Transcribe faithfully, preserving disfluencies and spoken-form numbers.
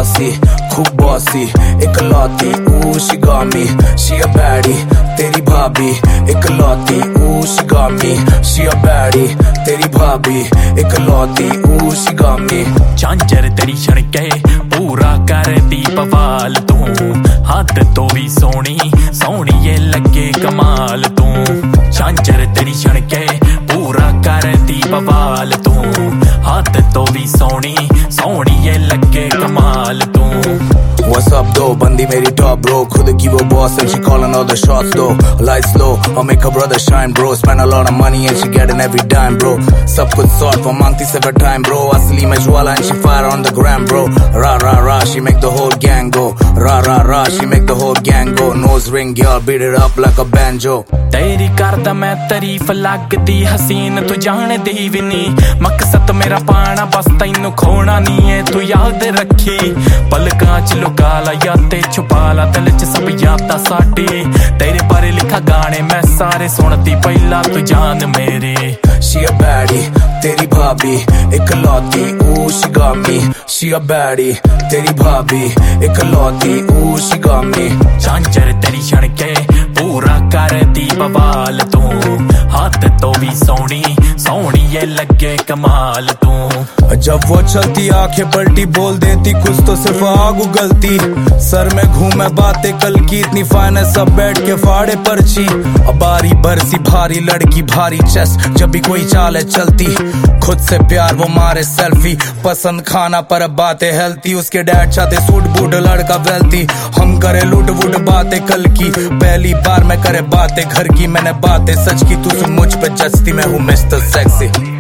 saucy, खूब bossy, इकलौती, ooh she got me, she a baddie, तेरी भाभी, इकलौती, ooh she got me, she a baddie, तेरी भाभी, इकलौती, ooh she got me। झांझर तेरी छणके पूरा कर दी बवाल तू, हद तो भी सोनी सोनी ये लगे कमाल तू। झांझर तेरी छणके पूरा कर दी बवाल तू, हद तो भी सोनी सोनी ये लगे कमाल तू। What's up though, बंदी मेरी top bro, खुद की वो boss and she calling all the shots though। Lights low, I'll make her brother shine bro, spend a lot of money and she getting every dime bro। सब कुछ sort for मांगती से for time bro, असली में ज्वाला and she fire on the gram bro। Ra ra ra, she make the whole gang go, ra ra ra, she make the whole gang go। Nose ring girl, beat it up like a banjo। तेरी करदा मैं तारीफ लगदी हसीन तू जान दी भी नी, मकसद मेरा पाना बस तैनू खोना नी है तू याद रखी। पलकां च लुका ला यादें छुपा ला, दिल च सब यादां साडी, तेरे बारे लिखा गाने मैं सारे सुनदी पहला तू जान मेरी। She a baddie, तेरी भाभी, इकलौती, ooh she got me, she a baddie, तेरी भाभी, इकलौती, ooh she got me। झांझर तेरी छणके पूरा कर दी बवाल तू, हाथ तो भी सोनी सोनी ये लगे कमाल तू। जब वो चलती आंखें पलटी बोल देती कुछ तो सिर्फ आग उगलती, सर में घूमे बातें कल की इतनी फाइनेंस सब बैठ के फाड़े पर्ची। बारी बरसी भारी लड़की भारी चेस्ट, जब भी कोई चाल है चलती, खुद से प्यार वो मारे सेल्फी, पसंद खाना पर बातें हेल्थी, उसके डैड चाहते सूट बूट लड़का वेल्थी, हम करे लूट वूट बातें कल की, पहली बार मैं करे बातें घर की, मैंने बातें सच की तू सुन मुझ पे जचती, मैं हूँ मिस्टर सेक्सी।